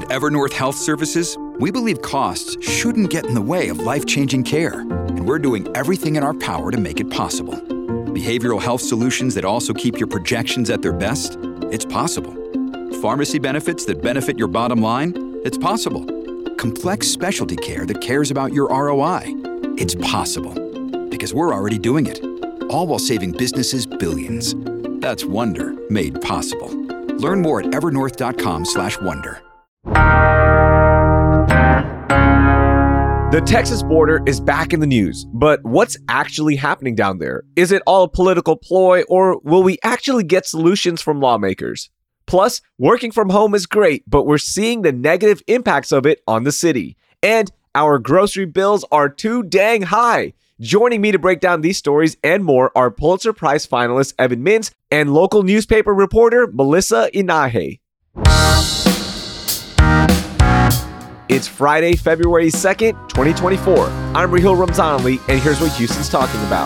At Evernorth Health Services, we believe costs shouldn't get in the way of life-changing care, and we're doing everything in our power to make it possible. Behavioral health solutions that also keep your projections at their best? It's possible. Pharmacy benefits that benefit your bottom line? It's possible. Complex specialty care that cares about your ROI? It's possible. Because we're already doing it. All while saving businesses billions. That's Wonder made possible. Learn more at evernorth.com/wonder. The Texas border is back in the news, but what's actually happening down there? Is it all a political ploy, or will we actually get solutions from lawmakers? Plus, working from home is great, but we're seeing the negative impacts of it on the city. And our grocery bills are too dang high. Joining me to break down these stories and more are Pulitzer Prize finalist Evan Mintz and local newspaper reporter Melissa Inahe. It's Friday, February 2nd, 2024. I'm Rahil Ramzanali, and here's what Houston's talking about.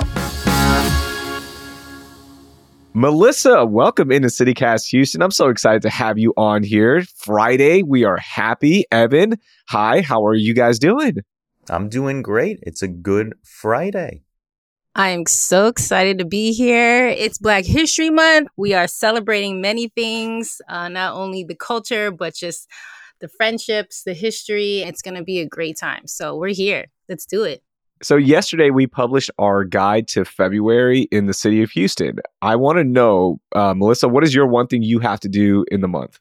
Melissa, welcome into CityCast Houston. I'm so excited to have you on here. Friday, we are happy. Evan, hi, how are you guys doing? I'm doing great. It's a good Friday. I'm so excited to be here. It's Black History Month. We are celebrating many things, not only the culture, but just the friendships, the history. It's going to be a great time. So we're here. Let's do it. So yesterday we published our guide to February in the city of Houston. I want to know, Melissa, what is your one thing you have to do in the month?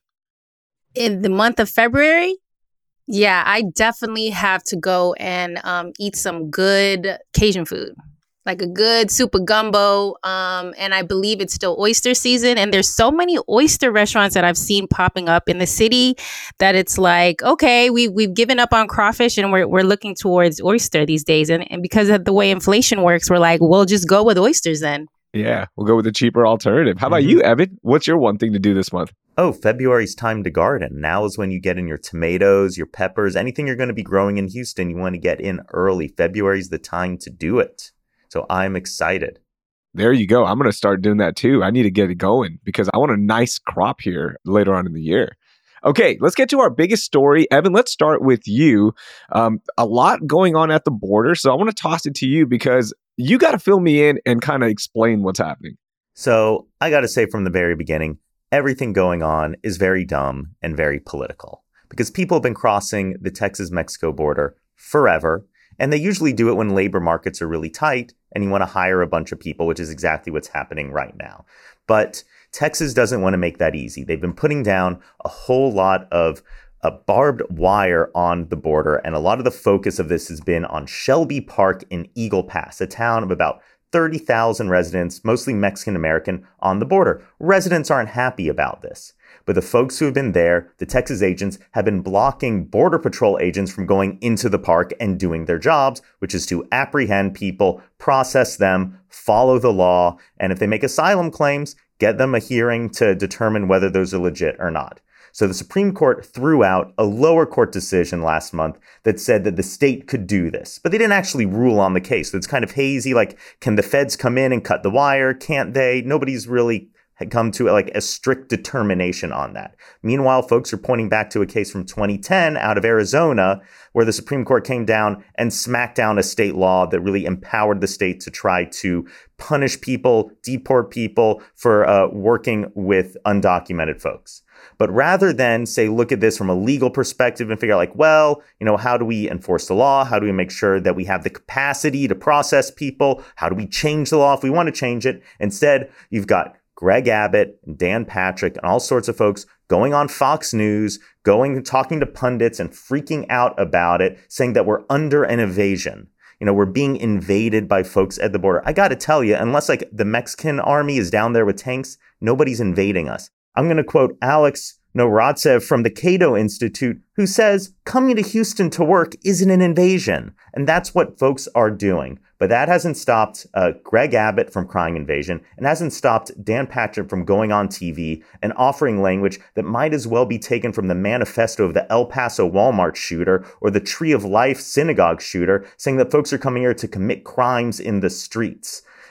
In the month of February? Yeah, I definitely have to go and eat some good Cajun food. Like a good soup of gumbo. And I believe it's still oyster season. And there's so many oyster restaurants that I've seen popping up in the city that it's like, okay, we've given up on crawfish and we're looking towards oyster these days. And because of the way inflation works, we're like, we'll just go with oysters then. Yeah, we'll go with the cheaper alternative. How about you, Evan? What's your one thing to do this month? Oh, February's time to garden. Now is when you get in your tomatoes, your peppers, anything you're going to be growing in Houston, you want to get in early. February's the time to do it. So I'm excited. There you go. I'm going to start doing that too. I need to get it going because I want a nice crop here later on in the year. Okay, let's get to our biggest story. Evan, let's start with you. A lot going on at the border. So I want to toss it to you because you got to fill me in and kind of explain what's happening. So I got to say from the very beginning, everything going on is very dumb and very political because people have been crossing the Texas-Mexico border forever. And they usually do it when labor markets are really tight and you want to hire a bunch of people, which is exactly what's happening right now. But Texas doesn't want to make that easy. They've been putting down a whole lot of barbed wire on the border. And a lot of the focus of this has been on Shelby Park in Eagle Pass, a town of about 30,000 residents, mostly Mexican-American, on the border. Residents aren't happy about this. But the folks who have been there, the Texas agents, have been blocking Border Patrol agents from going into the park and doing their jobs, which is to apprehend people, process them, follow the law, and if they make asylum claims, get them a hearing to determine whether those are legit or not. So the Supreme Court threw out a lower court decision last month that said that the state could do this, but they didn't actually rule on the case. So it's kind of hazy, like, can the feds come in and cut the wire? Can't they? Nobody's really had come to like a strict determination on that. Meanwhile, folks are pointing back to a case from 2010 out of Arizona where the Supreme Court came down and smacked down a state law that really empowered the state to try to punish people, deport people for working with undocumented folks. But rather than say, look at this from a legal perspective and figure out like, well, how do we enforce the law? How do we make sure that we have the capacity to process people? How do we change the law if we want to change it? Instead, you've got Greg Abbott and Dan Patrick and all sorts of folks going on Fox News, going and talking to pundits and freaking out about it, saying that we're under an invasion. We're being invaded by folks at the border. I got to tell you, unless like the Mexican army is down there with tanks, nobody's invading us. I'm going to quote Alex Noradsev from the Cato Institute, who says coming to Houston to work isn't an invasion. And that's what folks are doing. But that hasn't stopped Greg Abbott from crying invasion and hasn't stopped Dan Patrick from going on TV and offering language that might as well be taken from the manifesto of the El Paso Walmart shooter or the Tree of Life synagogue shooter, saying that folks are coming here to commit crimes in the streets.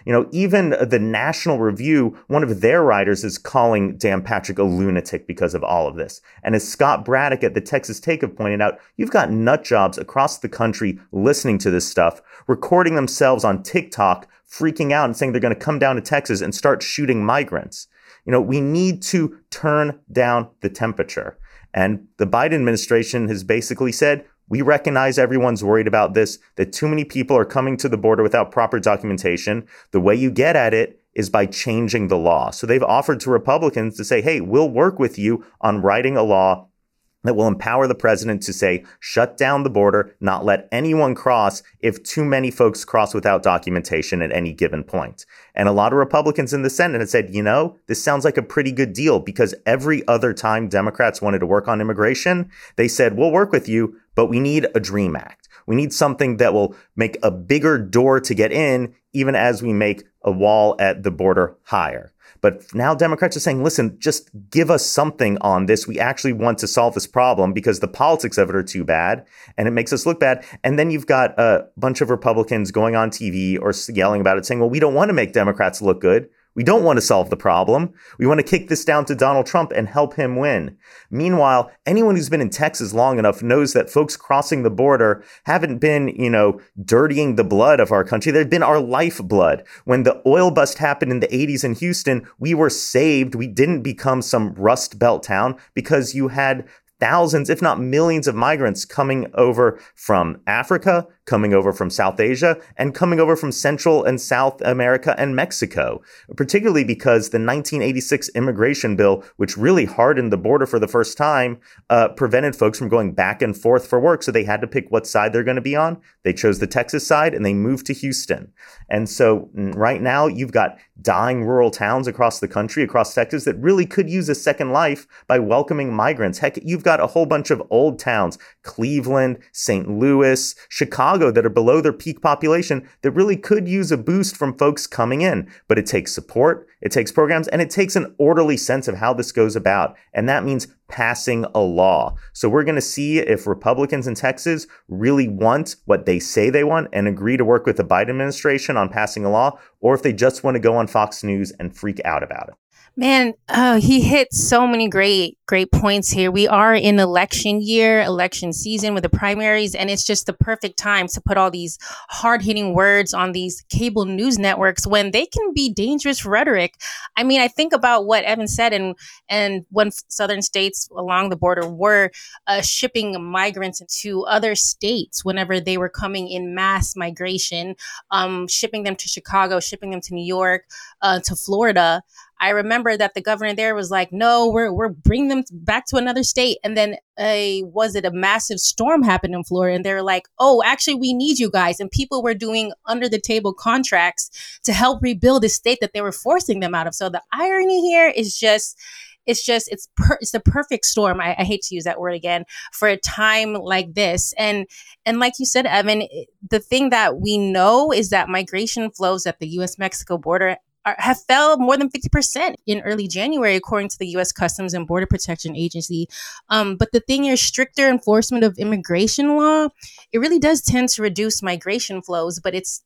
Even the National Review, one of their writers is calling Dan Patrick a lunatic because of all of this. And as Scott Braddock at the Texas Take have pointed out, you've got nut jobs across the country listening to this stuff, recording themselves on TikTok, freaking out and saying they're going to come down to Texas and start shooting migrants. We need to turn down the temperature. And the Biden administration has basically said, we recognize everyone's worried about this, that too many people are coming to the border without proper documentation. The way you get at it is by changing the law. So they've offered to Republicans to say, hey, we'll work with you on writing a law that will empower the president to say, shut down the border, not let anyone cross if too many folks cross without documentation at any given point. And a lot of Republicans in the Senate have said, this sounds like a pretty good deal, because every other time Democrats wanted to work on immigration, they said, we'll work with you, but we need a DREAM Act. We need something that will make a bigger door to get in, even as we make a wall at the border higher. But now Democrats are saying, listen, just give us something on this. We actually want to solve this problem because the politics of it are too bad and it makes us look bad. And then you've got a bunch of Republicans going on TV or yelling about it saying, well, we don't want to make Democrats look good. We don't want to solve the problem. We want to kick this down to Donald Trump and help him win. Meanwhile, anyone who's been in Texas long enough knows that folks crossing the border haven't been, dirtying the blood of our country. They've been our lifeblood. When the oil bust happened in the 80s in Houston, we were saved. We didn't become some Rust Belt town because you had thousands, if not millions of migrants coming over from Africa, coming over from South Asia, and coming over from Central and South America and Mexico, particularly because the 1986 immigration bill, which really hardened the border for the first time, prevented folks from going back and forth for work. So they had to pick what side they're going to be on. They chose the Texas side and they moved to Houston. And so right now you've got dying rural towns across the country, across Texas, that really could use a second life by welcoming migrants. Heck, you've got a whole bunch of old towns, Cleveland, St. Louis, Chicago, that are below their peak population that really could use a boost from folks coming in. But it takes support, it takes programs, and it takes an orderly sense of how this goes about. And that means passing a law. So we're going to see if Republicans in Texas really want what they say they want and agree to work with the Biden administration on passing a law, or if they just want to go on Fox News and freak out about it. Man, he hit so many great points here. We are in election year, election season with the primaries, and it's just the perfect time to put all these hard-hitting words on these cable news networks when they can be dangerous rhetoric. I mean, I think about what Evan said, and when southern states along the border were shipping migrants into other states whenever they were coming in mass migration, shipping them to Chicago, shipping them to New York, to Florida. I remember that the governor there was like, no, we're bringing them back to another state. And then a massive storm happened in Florida? And they were like, oh, actually, we need you guys. And people were doing under the table contracts to help rebuild the state that they were forcing them out of. So the irony here is it's the perfect storm. I hate to use that word again, for a time like this. And like you said, Evan, the thing that we know is that migration flows at the U.S.-Mexico border have fell more than 50% in early January, according to the U.S. Customs and Border Protection Agency. But the thing is, stricter enforcement of immigration law, it really does tend to reduce migration flows, but it's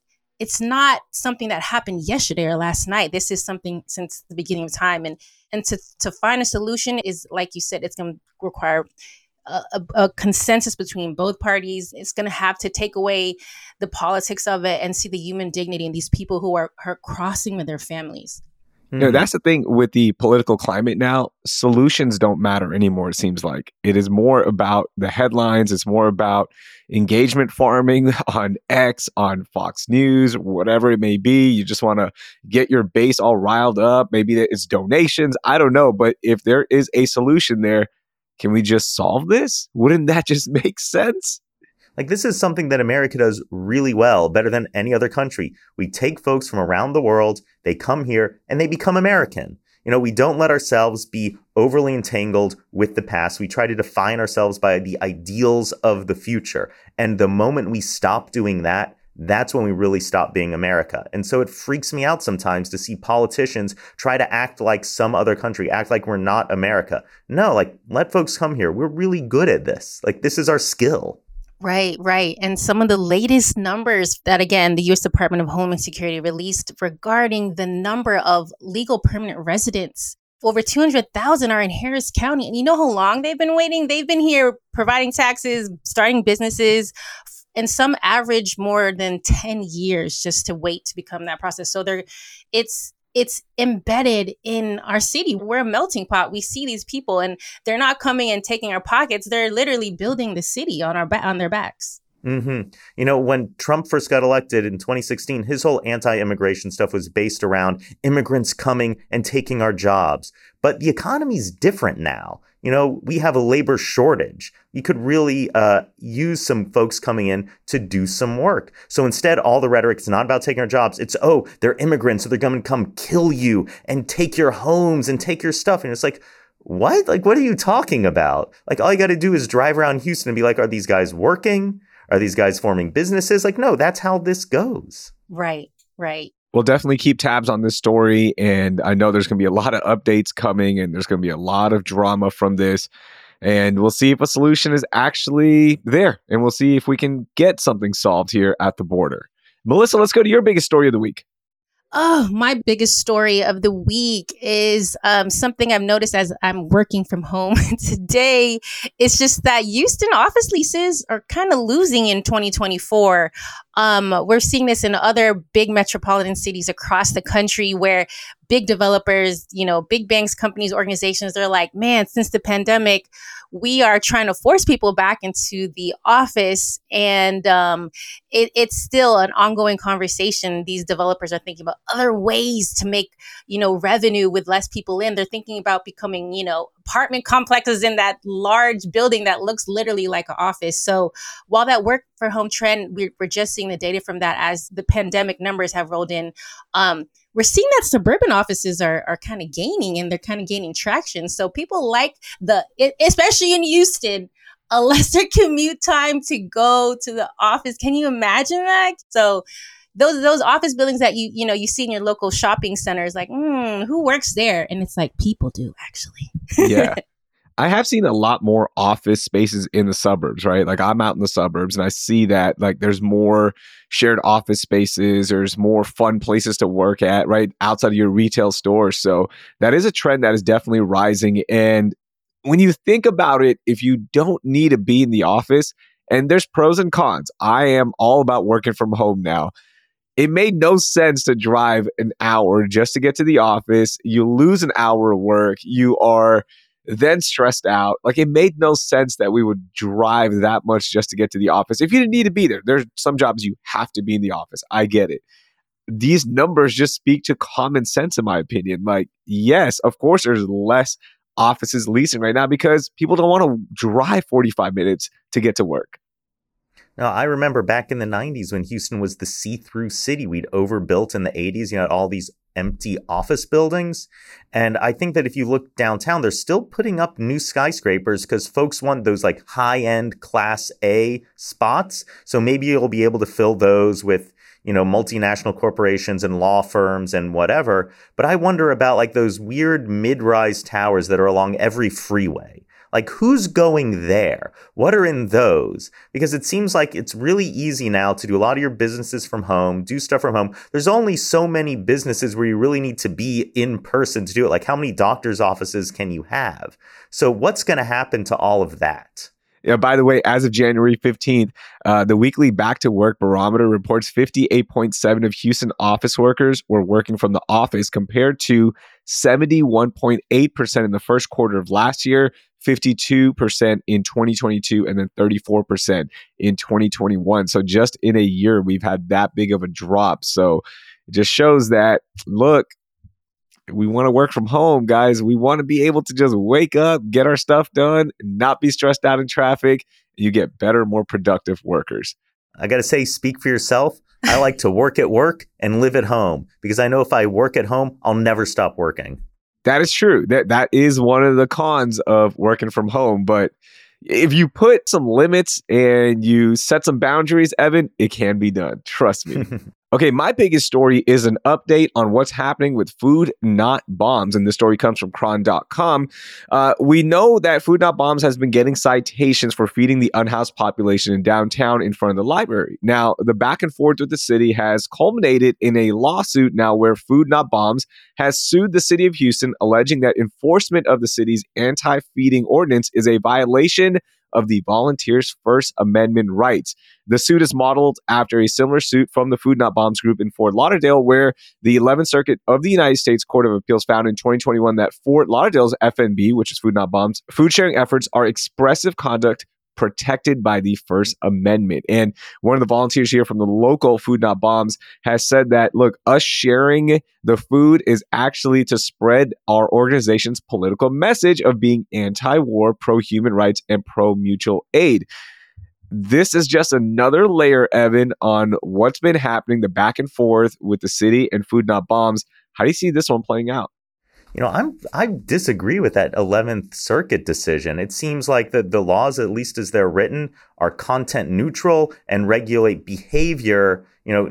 not something that happened yesterday or last night. This is something since the beginning of time. And to find a solution is, like you said, it's going to require a consensus between both parties. It's going to have to take away the politics of it and see the human dignity in these people who are crossing with their families. That's the thing with the political climate now. Solutions don't matter anymore, it seems like. It is more about the headlines. It's more about engagement farming on X, on Fox News, whatever it may be. You just want to get your base all riled up. Maybe it's donations. I don't know. But if there is a solution there, can we just solve this? Wouldn't that just make sense? Like, this is something that America does really well, better than any other country. We take folks from around the world, they come here, and they become American. We don't let ourselves be overly entangled with the past. We try to define ourselves by the ideals of the future. And the moment we stop doing that, that's when we really stop being America. And so it freaks me out sometimes to see politicians try to act like some other country, act like we're not America. No, let folks come here. We're really good at this. This is our skill. Right, right. And some of the latest numbers that, again, the U.S. Department of Homeland Security released regarding the number of legal permanent residents. Over 200,000 are in Harris County. And you know how long they've been waiting? They've been here providing taxes, starting businesses, and some average more than 10 years just to wait to become that process. So it's embedded in our city. We're a melting pot. We see these people and they're not coming and taking our pockets. They're literally building the city on on their backs. Mm-hmm. You know, when Trump first got elected in 2016, his whole anti-immigration stuff was based around immigrants coming and taking our jobs. But the economy's different now. You know, we have a labor shortage. You could really use some folks coming in to do some work. So instead, all the rhetoric is not about taking our jobs. It's, oh, they're immigrants, so they're going to come kill you and take your homes and take your stuff. And it's like, what? Like, what are you talking about? Like, all you got to do is drive around Houston and be like, are these guys working? Are these guys forming businesses? Like, no, that's how this goes. Right, right. We'll definitely keep tabs on this story. And I know there's going to be a lot of updates coming and there's going to be a lot of drama from this. And we'll see if a solution is actually there. And we'll see if we can get something solved here at the border. Melissa, let's go to your biggest story of the week. Oh, my biggest story of the week is something I've noticed as I'm working from home today. It's just that Houston office leases are kind of losing in 2024. We're seeing this in other big metropolitan cities across the country where big developers, you know, big banks, companies, organizations, they're like, man, since the pandemic, we are trying to force people back into the office. And it's still an ongoing conversation. These developers are thinking about other ways to make, you know, revenue with less people in. They're thinking about becoming, you know, apartment complexes in that large building that looks literally like an office. So while that work for home trend, we're just seeing the data from that as the pandemic numbers have rolled in. We're seeing that suburban offices are kind of gaining and they're kind of gaining traction. So people like especially in Houston, a lesser commute time to go to the office. Can you imagine that? So those office buildings that you see in your local shopping centers, like, who works there? And it's like, people do, actually. Yeah. I have seen a lot more office spaces in the suburbs, right? Like I'm out in the suburbs and I see that like there's more shared office spaces, there's more fun places to work at, right? Outside of your retail stores. So that is a trend that is definitely rising. And when you think about it, if you don't need to be in the office, and there's pros and cons, I am all about working from home now. It made no sense to drive an hour just to get to the office. You lose an hour of work. You are then stressed out. Like it made no sense that we would drive that much just to get to the office. If you didn't need to be there, there's some jobs you have to be in the office. I get it. These numbers just speak to common sense, in my opinion. Like, yes, of course, there's less offices leasing right now because people don't want to drive 45 minutes to get to work. Now, I remember back in the 90s when Houston was the see-through city. We'd overbuilt in the 80s. You had all these empty office buildings. And I think that if you look downtown, they're still putting up new skyscrapers because folks want those like high-end Class A spots. So maybe you'll be able to fill those with, you know, multinational corporations and law firms and whatever. But I wonder about like those weird mid-rise towers that are along every freeway. Like, who's going there? What are in those? Because it seems like it's really easy now to do a lot of your businesses from home, do stuff from home. There's only so many businesses where you really need to be in person to do it. Like, how many doctor's offices can you have? So what's going to happen to all of that? Yeah, by the way, as of January 15th, the weekly Back to Work Barometer reports 58.7% of Houston office workers were working from the office compared to 71.8% in the first quarter of last year, 52% in 2022, and then 34% in 2021. So just in a year, we've had that big of a drop. So it just shows that, look, we want to work from home, guys. We want to be able to just wake up, get our stuff done, not be stressed out in traffic. You get better, more productive workers. I got to say, speak for yourself. I like to work at work and live at home because I know if I work at home, I'll never stop working. That is true. That is one of the cons of working from home. But if you put some limits and you set some boundaries, Evan, it can be done. Trust me. Okay, my biggest story is an update on what's happening with Food Not Bombs. And this story comes from Cron.com. We know that Food Not Bombs has been getting citations for feeding the unhoused population in downtown in front of the library. Now, the back and forth with the city has culminated in a lawsuit now where Food Not Bombs has sued the city of Houston, alleging that enforcement of the city's anti-feeding ordinance is a violation of the volunteers' First Amendment rights. The suit is modeled after a similar suit from the Food Not Bombs group in Fort Lauderdale, where the 11th Circuit of the United States Court of Appeals found in 2021 that Fort Lauderdale's FNB, which is Food Not Bombs, food sharing efforts are expressive conduct protected by the First Amendment. And one of the volunteers here from the local Food Not Bombs has said that, look, us sharing the food is actually to spread our organization's political message of being anti-war, pro-human rights, and pro-mutual aid. This is just another layer, Evan, on what's been happening, the back and forth with the city and Food Not Bombs. How do you see this one playing out? I disagree with that 11th Circuit decision. It seems like the laws, at least as they're written, are content neutral and regulate behavior,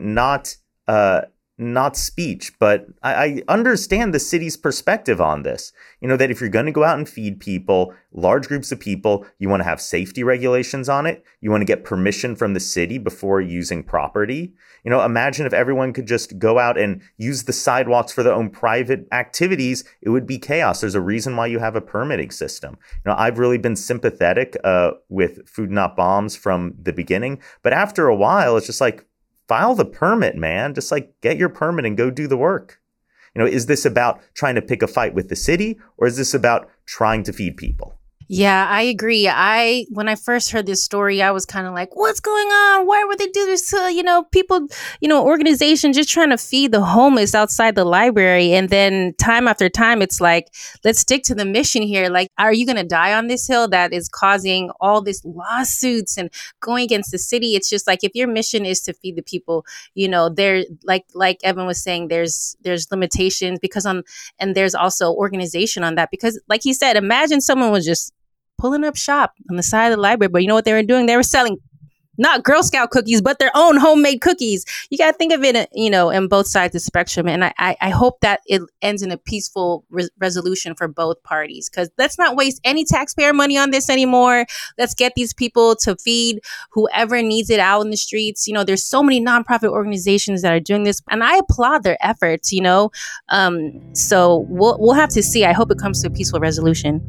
not speech. But I understand the city's perspective on this. That if you're going to go out and feed people, large groups of people, you want to have safety regulations on it. You want to get permission from the city before using property. Imagine if everyone could just go out and use the sidewalks for their own private activities. It would be chaos. There's a reason why you have a permitting system. I've really been sympathetic with Food Not Bombs from the beginning. But after a while, it's just like, file the permit, man. Just like get your permit and go do the work. Is this about trying to pick a fight with the city, or is this about trying to feed people? Yeah, I agree. When I first heard this story, I was kind of like, what's going on? Why would they do this to, people, organization just trying to feed the homeless outside the library? And then time after time, it's like, let's stick to the mission here. Like, are you going to die on this hill that is causing all these lawsuits and going against the city? It's just like, if your mission is to feed the people, there, like Evan was saying, there's limitations and there's also organization on that, because like he said, imagine someone was just pulling up shop on the side of the library. But you know what they were doing? They were selling not Girl Scout cookies, but their own homemade cookies. You got to think of it, in both sides of the spectrum. And I hope that it ends in a peaceful resolution for both parties, because let's not waste any taxpayer money on this anymore. Let's get these people to feed whoever needs it out in the streets. There's so many nonprofit organizations that are doing this, and I applaud their efforts, So we'll have to see. I hope it comes to a peaceful resolution.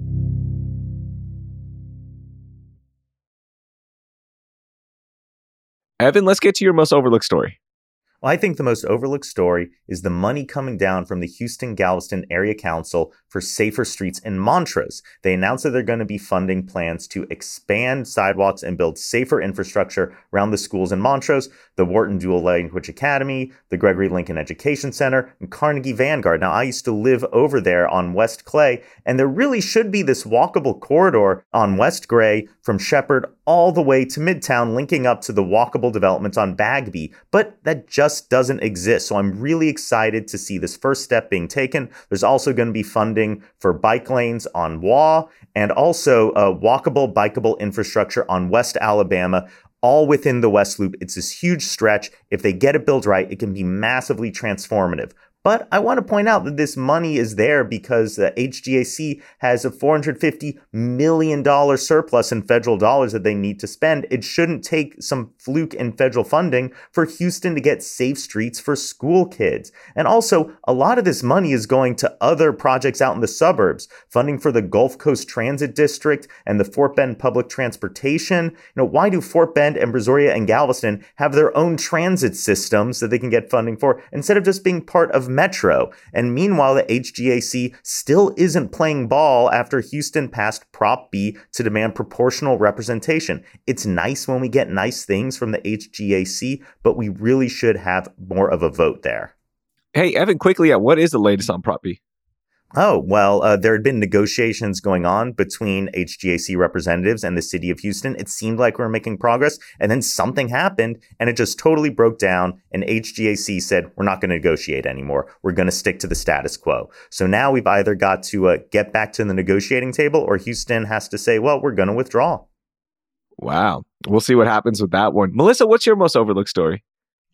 Evan, let's get to your most overlooked story. Well, I think the most overlooked story is the money coming down from the Houston-Galveston Area Council for safer streets in Montrose. They announced that they're going to be funding plans to expand sidewalks and build safer infrastructure around the schools in Montrose, the Wharton Dual Language Academy, the Gregory Lincoln Education Center, and Carnegie Vanguard. Now, I used to live over there on West Clay, and there really should be this walkable corridor on West Gray from Shepherd all the way to Midtown, linking up to the walkable developments on Bagby, but that just doesn't exist. So I'm really excited to see this first step being taken. There's also going to be funding for bike lanes on Waugh, and also walkable, bikeable infrastructure on West Alabama, all within the West Loop. It's this huge stretch. If they get it built right, it can be massively transformative. But I want to point out that this money is there because the HGAC has a $450 million surplus in federal dollars that they need to spend. It shouldn't take some fluke in federal funding for Houston to get safe streets for school kids. And also, a lot of this money is going to other projects out in the suburbs, funding for the Gulf Coast Transit District and the Fort Bend Public Transportation. Why do Fort Bend and Brazoria and Galveston have their own transit systems that they can get funding for instead of just being part of Metro? And meanwhile, the HGAC still isn't playing ball after Houston passed Prop B to demand proportional representation. It's nice when we get nice things from the HGAC, but we really should have more of a vote there. Hey, Evan, quickly, what is the latest on Prop B? Oh, well, there had been negotiations going on between HGAC representatives and the city of Houston. It seemed like we were making progress, and then something happened, and it just totally broke down, and HGAC said, we're not going to negotiate anymore. We're going to stick to the status quo. So now we've either got to get back to the negotiating table, or Houston has to say, well, we're going to withdraw. Wow. We'll see what happens with that one. Melissa, what's your most overlooked story?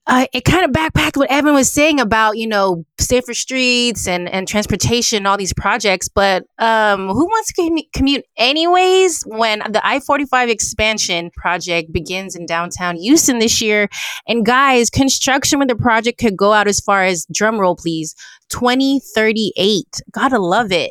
it kind of backpacked what Evan was saying about, safer streets and transportation, all these projects. But who wants to commute anyways when the I-45 expansion project begins in downtown Houston this year? And guys, construction with the project could go out as far as, drum roll please, 2038. Gotta love it.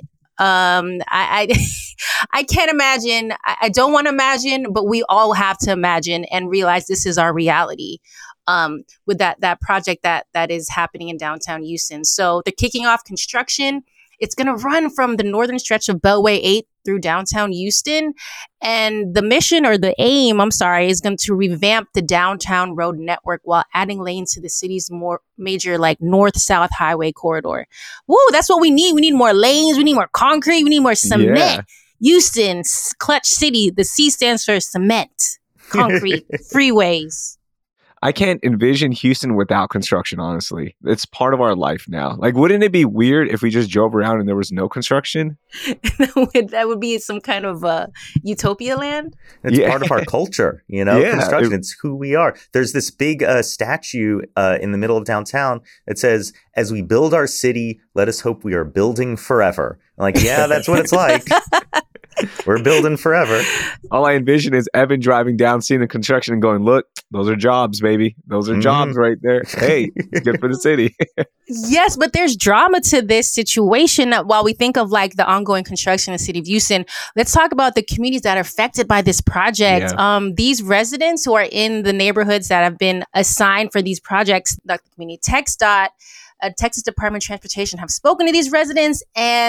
I I can't imagine. I don't want to imagine, but we all have to imagine and realize this is our reality. With that project that is happening in downtown Houston. So they're kicking off construction. It's going to run from the northern stretch of Beltway 8 through downtown Houston. And the mission, or the aim, is going to revamp the downtown road network while adding lanes to the city's more major north-south highway corridor. Woo, that's what we need. We need more lanes. We need more concrete. We need more cement. Yeah. Houston, clutch city. The C stands for cement, concrete, freeways. I can't envision Houston without construction, honestly. It's part of our life now. Wouldn't it be weird if we just drove around and there was no construction? That would be some kind of utopia land. It's part of our culture, construction. It's who we are. There's this big statue in the middle of downtown that says, "As we build our city, let us hope we are building forever." I'm yeah, that's what it's like. We're building forever. All I envision is Evan driving down, seeing the construction and going, "Look, those are jobs, baby. Those are jobs right there. Hey, it's good for the city." Yes, but there's drama to this situation. While we think of the ongoing construction in the city of Houston, let's talk about the communities that are affected by this project. Yeah. These residents who are in the neighborhoods that have been assigned for these projects, like the Community TxDOT, Texas Department of Transportation, have spoken to these residents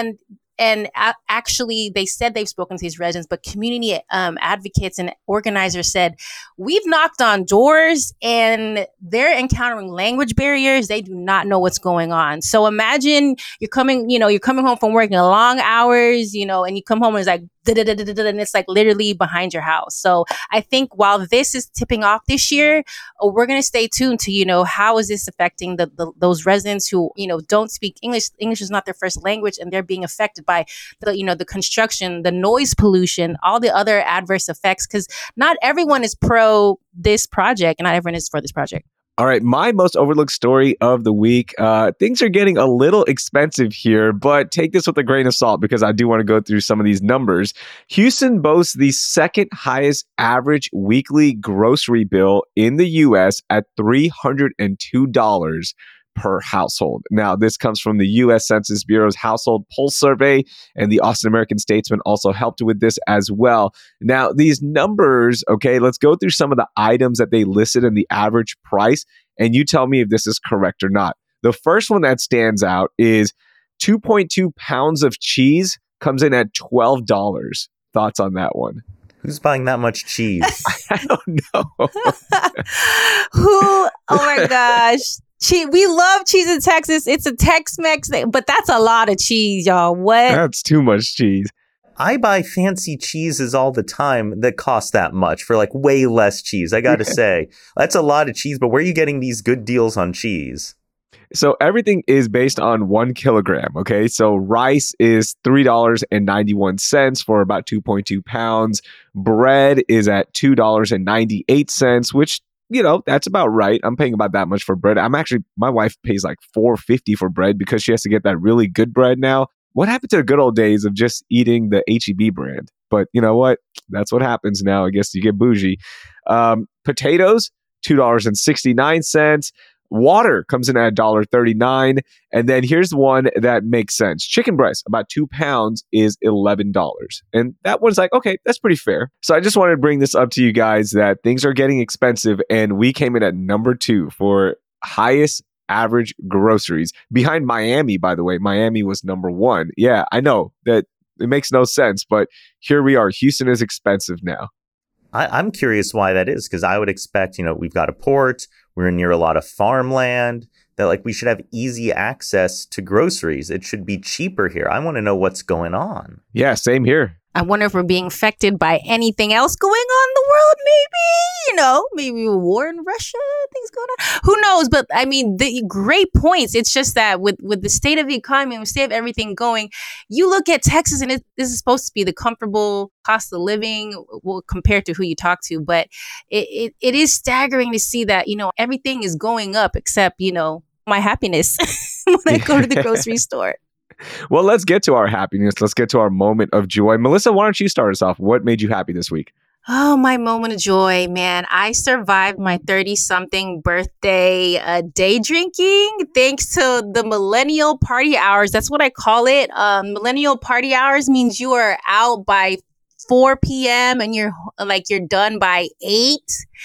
and actually, they said they've spoken to these residents, but community advocates and organizers said, we've knocked on doors and they're encountering language barriers. They do not know what's going on. So imagine you're coming home from working long hours, and you come home and it's and it's literally behind your house. So I think while this is tipping off this year, we're going to stay tuned to, how is this affecting those residents who, don't speak English. English is not their first language, and they're being affected by the construction, the noise pollution, all the other adverse effects, because not everyone is pro this project and not everyone is for this project. All right, my most overlooked story of the week. Things are getting a little expensive here, but take this with a grain of salt because I do want to go through some of these numbers. Houston boasts the second highest average weekly grocery bill in the U.S. at $302 per household. Now, this comes from the U.S. Census Bureau's Household Pulse Survey, and the Austin American-Statesman also helped with this as well. Now, these numbers, okay, let's go through some of the items that they listed in the average price, and you tell me if this is correct or not. The first one that stands out is 2.2 pounds of cheese comes in at $12. Thoughts on that one? Who's buying that much cheese? I don't know. Who? Oh my gosh. We love cheese in Texas. It's a Tex-Mex thing, but that's a lot of cheese, y'all. What? That's too much cheese. I buy fancy cheeses all the time that cost that much for way less cheese. I got to say, that's a lot of cheese, but where are you getting these good deals on cheese? So everything is based on 1 kilogram, okay? So rice is $3.91 for about 2.2 pounds. Bread is at $2.98, which that's about right. I'm paying about that much for bread. My wife pays $4.50 for bread because she has to get that really good bread now. What happened to the good old days of just eating the H-E-B brand? But you know what? That's what happens now. I guess you get bougie. Potatoes, $2.69. Water comes in at $1.39. And then here's one that makes sense. Chicken breast, about 2 pounds, is $11. And that one's okay, that's pretty fair. So I just wanted to bring this up to you guys that things are getting expensive. And we came in at number 2 for highest average groceries. Behind Miami, by the way. Miami was number 1. Yeah, I know that it makes no sense. But here we are. Houston is expensive now. I'm curious why that is, because I would expect, we've got a port, we're near a lot of farmland, that we should have easy access to groceries. It should be cheaper here. I want to know what's going on. Yeah, same here. I wonder if we're being affected by anything else going on in the world, maybe, maybe a war in Russia, things going on. Who knows? But I mean, the great points. It's just that with the state of the economy and the state of everything going, you look at Texas and this is supposed to be the comfortable cost of living compared to who you talk to. But it is staggering to see that, everything is going up except, my happiness when I go to the grocery store. Well, let's get to our happiness. Let's get to our moment of joy. Melissa, why don't you start us off? What made you happy this week? Oh, my moment of joy, man. I survived my 30-something birthday day drinking thanks to the millennial party hours. That's what I call it. Millennial party hours means you are out by 4 p.m. and you're done by 8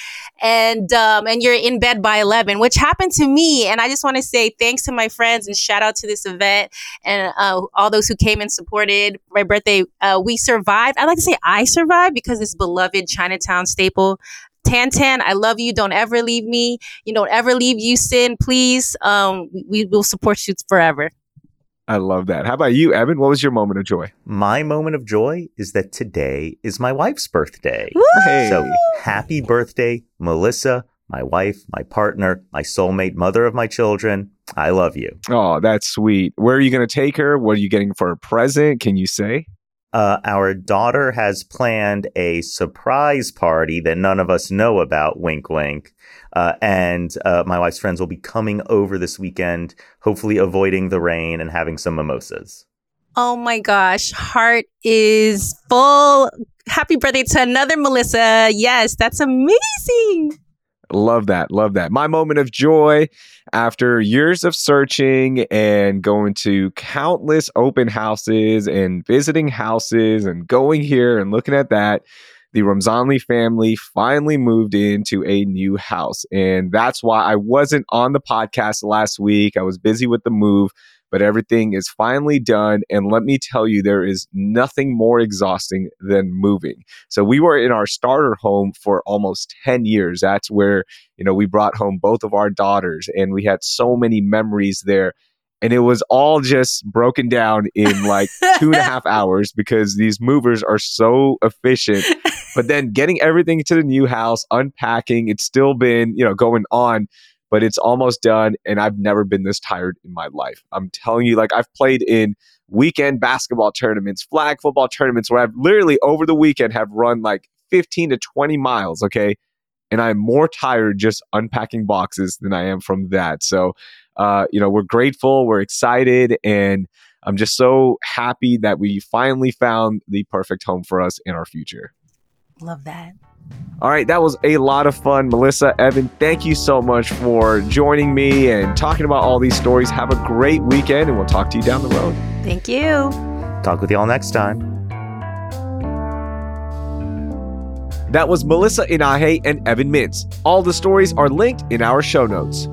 and you're in bed by 11, which happened to me. And I just want to say thanks to my friends and shout out to this event and all those who came and supported my birthday. We survived. I like to say I survived because this beloved Chinatown staple. Tan, I love you. Don't ever leave me. Don't ever leave Houston, please. We will support you forever. I love that. How about you, Evan? What was your moment of joy? My moment of joy is that today is my wife's birthday. Hey. So happy birthday, Melissa, my wife, my partner, my soulmate, mother of my children. I love you. Oh, that's sweet. Where are you going to take her? What are you getting for a present? Can you say? Our daughter has planned a surprise party that none of us know about, wink, wink. And my wife's friends will be coming over this weekend, hopefully avoiding the rain and having some mimosas. Oh my gosh, heart is full. Happy birthday to another Melissa. Yes, that's amazing. Love that. Love that. My moment of joy after years of searching and going to countless open houses and visiting houses and going here and looking at that, the Ramzanli family finally moved into a new house. And that's why I wasn't on the podcast last week. I was busy with the move, but everything is finally done. And let me tell you, there is nothing more exhausting than moving. So we were in our starter home for almost 10 years. That's where, we brought home both of our daughters and we had so many memories there. And it was all just broken down in like 2.5 hours because these movers are so efficient. But then getting everything to the new house, unpacking, it's still been, going on, but it's almost done. And I've never been this tired in my life. I'm telling you, I've played in weekend basketball tournaments, flag football tournaments, where I've literally over the weekend have run 15 to 20 miles. Okay. And I'm more tired just unpacking boxes than I am from that. So, we're grateful, we're excited, and I'm just so happy that we finally found the perfect home for us in our future. Love that. All right, that was a lot of fun. Melissa, Evan, thank you so much for joining me and talking about all these stories. Have a great weekend, and we'll talk to you down the road. Thank you. Talk with y'all next time. That was Melissa Inahe and Evan Mintz. All the stories are linked in our show notes.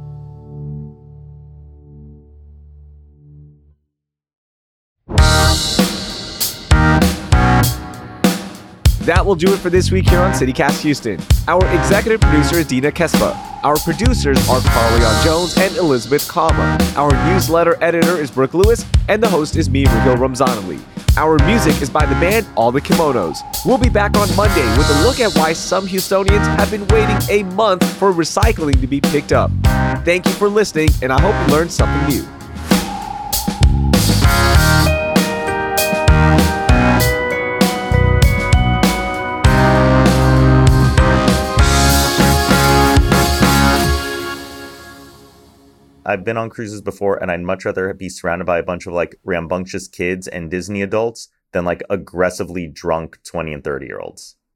That will do it for this week here on CityCast Houston. Our executive producer is Dina Kespa. Our producers are Carleon Jones and Elizabeth Kama. Our newsletter editor is Brooke Lewis, and the host is me, Rahil Ramzanali. Our music is by the band All the Kimonos. We'll be back on Monday with a look at why some Houstonians have been waiting a month for recycling to be picked up. Thank you for listening, and I hope you learned something new. I've been on cruises before, and I'd much rather be surrounded by a bunch of rambunctious kids and Disney adults than aggressively drunk 20 and 30-year-olds.